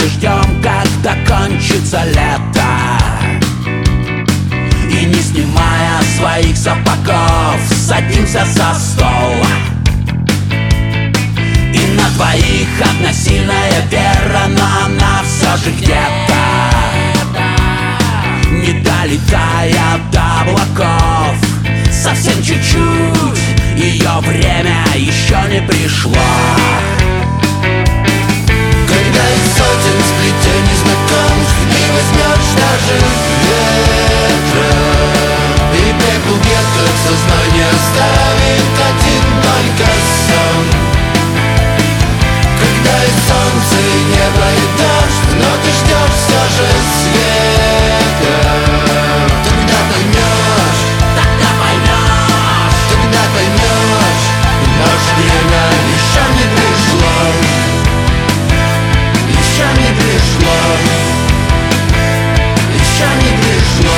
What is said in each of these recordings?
все ждем, когда кончится лето. И не снимая своих сапогов, садимся за стол. И на двоих одна сильная вера, но она все же где-то, не долетая до облаков. Совсем чуть-чуть, ее время еще не пришло. Когда из сотен сплетений знакомств не возьмешь даже ветра, и пепел где-то в сознании оставит один только сон. Когда и солнце, и небо, и дождь, но ты ждешь все же света, тогда поймешь, наше время еще не пришло, еще не пришло, еще не пришло,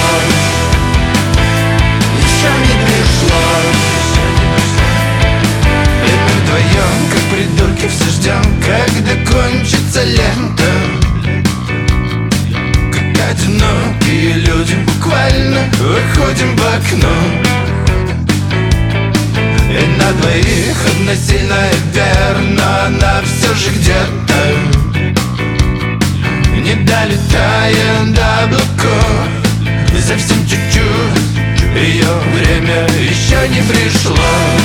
еще не пришло. И мы вдвоем, как придурки, все ждем, когда кончится лето. Как одинокие люди буквально выходим в окно. И на двоих одна сильная вера, но она все же где-то, не долетая до облаков. Совсем чуть-чуть, ее время еще не пришло.